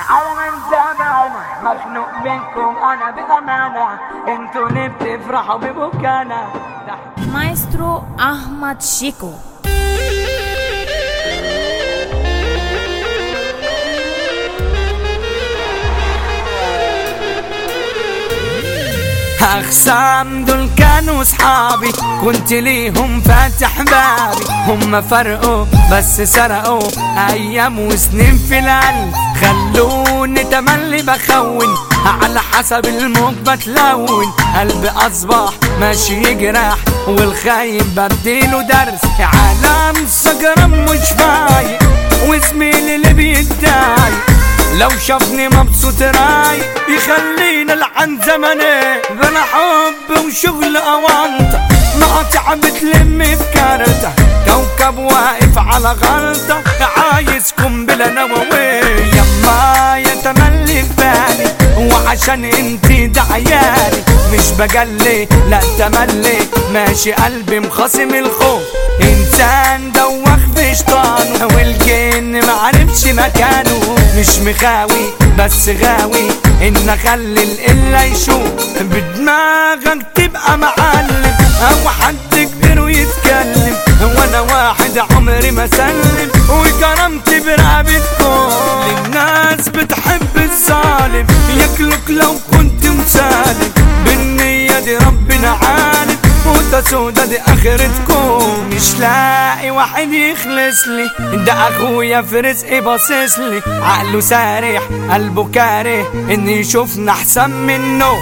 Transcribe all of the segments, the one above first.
على من زمانة مخنوق منكم انا بامانه، انتوا اللي بتفرحوا ببكانا. مايسترو احمد شيكو. أخصام دول كانوا صحابي، كنت ليهم فاتح بابي. هم فرقوا بس سرقوا أيام وسنين في القلب، خلوني تملي بخون على حسب الموج بتلون. قلبي أصبح ماشي يجرح والخايب بديله درس. عالم سجران مش فايق وزميلي اللي بيتضايق لو شافني مبسوط رايق يخلينا لعن زمني. بلا حب وشغل أوانطة مقاطع بتلم بكارته، كوكب واقف على غلطة عايزكم بلا نواوي. يما يتملي في بالي وعشان انتي دعيالي مش بجلي لا تملي، ماشي قلبي مخاصم الخوف. انسان دوخ في شطانه والجن معرفش مكانه، مش مخاوي بس غاوي ان اخلي القله يشوف. بدماغك تبقى معلم او حد كبير ويتكلم، وانا واحد عمري ما سلم وكرمت برقبتكم. الناس بتحب الظالم ياكلك لو كنت مسالم، بالنية دي ربنا عالم موتة سودا دي اخرتكم. مش لاقي واحد يخلص لي، ده اخويا في رزقي باصصلي. عقله سارح قلبه كاره ان يشوفنا احسن منه،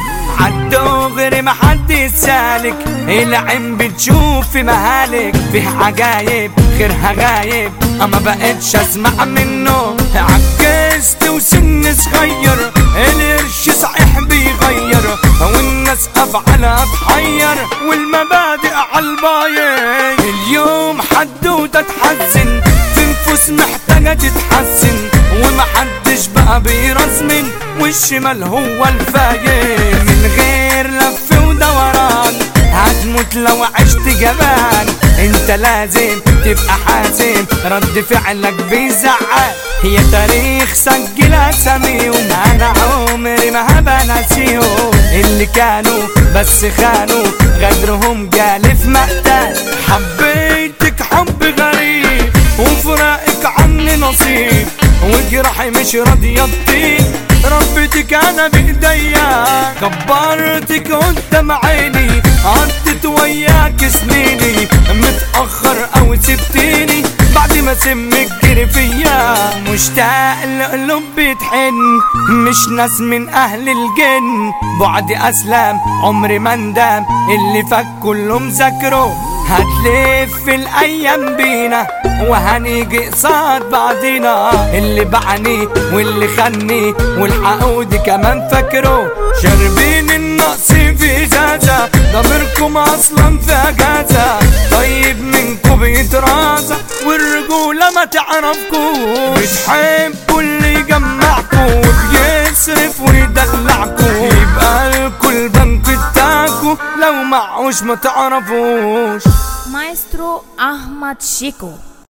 عالدغري محد يسالك. العين بتشوف في مهالك فيه عجايب خيرها غايب اما بقتش اسمع منه. عجزت وسن صغير القرش صحيح بيغير، والناس افعالها تحير والمبادئ عالباين. اليوم حدوته تحزن في نفوس محتاجه تتحسن، ومحدش بقى بيرزمن والشمال هو الفايز. من غير لف ودوران هتموت لو عشت جبان، انت لازم تبقى حازم رد فعلك بيزعل. يا تاريخ سجل اساميهم انا عمري ما هبقى ناسيهم، اللي كانوا بس خانوا غدرهم جالي في مقتل. حبيتك حب غريب وفراقك عني نصيب، وجرحي مش راضية تطيب. ربيتك انا بايديا كبرتك قدام عيني، قضيت وياك سنيني متأخر او سبتيني بعد ما سمك جري فيا. مشتاق لقلوب بتحن مش ناس من اهل الجن، بعد اسلام عمري ما ندم اللي فات كله مذاكره. هتلف الايام بينا وهنيجي قصاد بعضينا، اللي باعني واللي خاني والعقود كمان فاكره. شاربين النقص في ازازه ضميركم اصلا في اجازه، طيب منكم بيترازى والرجوله ما تعرفكوش. بتحبوا اللي يجمعكم وبيصرف ويدلعكم، يبقى الكل بنك بتاعكم لو معوش ما تعرفوش. مايسترو احمد شيكو.